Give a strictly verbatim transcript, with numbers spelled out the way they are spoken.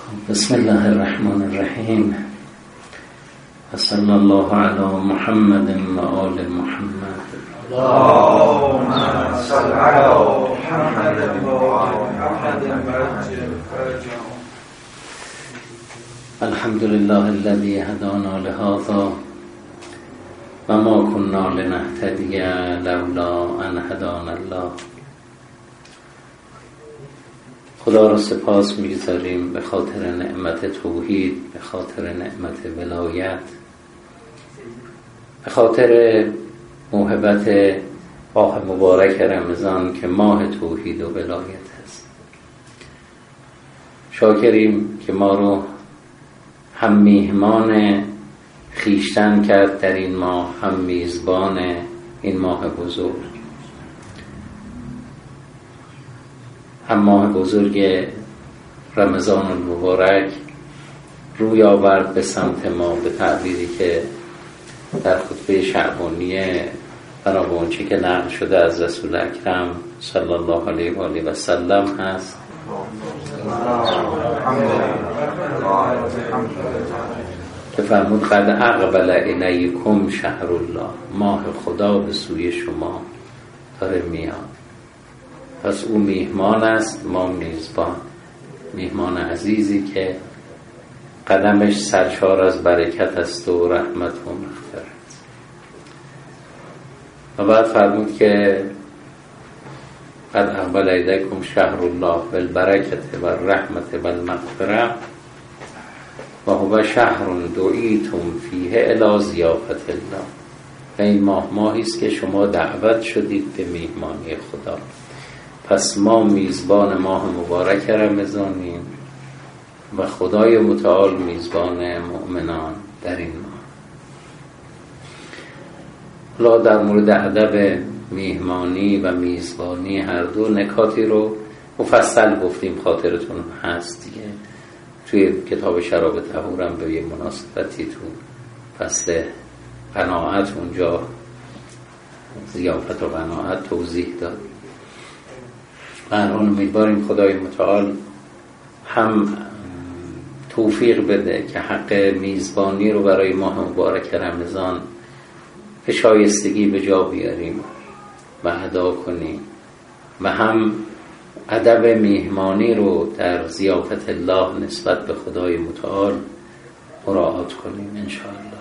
بسم الله الرحمن الرحیم و صلی الله علی محمد و آل محمد. اللهم صل علی محمد و آل محمد. الحمد لله الذي هدانا لهذا و ما كنا لنهتدي لولا ان هدانا الله. خدا را سپاس می‌گزاریم به خاطر نعمت توحید، به خاطر نعمت ولایت، به خاطر موهبت ماه مبارک رمضان که ماه توحید و ولایت است. شاکریم که ما رو هم میهمان خویشتن کرد در این ماه، هم میزبان این ماه بزرگ، هم ماه بزرگ رمضان المبارک روی آورد به سمت ما به تعبیری که در خطبه شعبانیه بنا آنچه که نقل شده از رسول اکرم صلی الله علیه و آله و سلم هست که فرمود قد اقبل الیکم شهر الله، ماه خدا به سوی شما داره میاد. پس او میهمان است، ما میزبان، میهمان عزیزی که قدمش سرشار از برکت است و رحمت و مغفرت. و بعد فرمود که قد اقبل الیکم شهر الله بالبرکت و الرحمت و المغفرة و هو شهر دعیتم فیه الی ضیافة الله. و این ماه ماهی است که شما دعوت شدید به میهمانی خدا. پس ما میزبان ماه مبارک رمضانیم و خدای متعال میزبان مؤمنان در این ماه. حالا در مورد ادب میهمانی و میزبانی هر دو نکاتی رو مفصل گفتیم، خاطرتون هست دیگه. توی کتاب شراب طهورم به یه مناسبتی تو فصل قناعت اونجا ضیافت و قناعت توضیح داد. الان امیدواریم خدای متعال هم توفیق بده که حق میزبانی رو برای ماه مبارک رمضان به شایستگی به جا بیاریم و ادا کنیم و هم ادب میهمانی رو در ضیافت الله نسبت به خدای متعال مراعات کنیم ان شاء الله.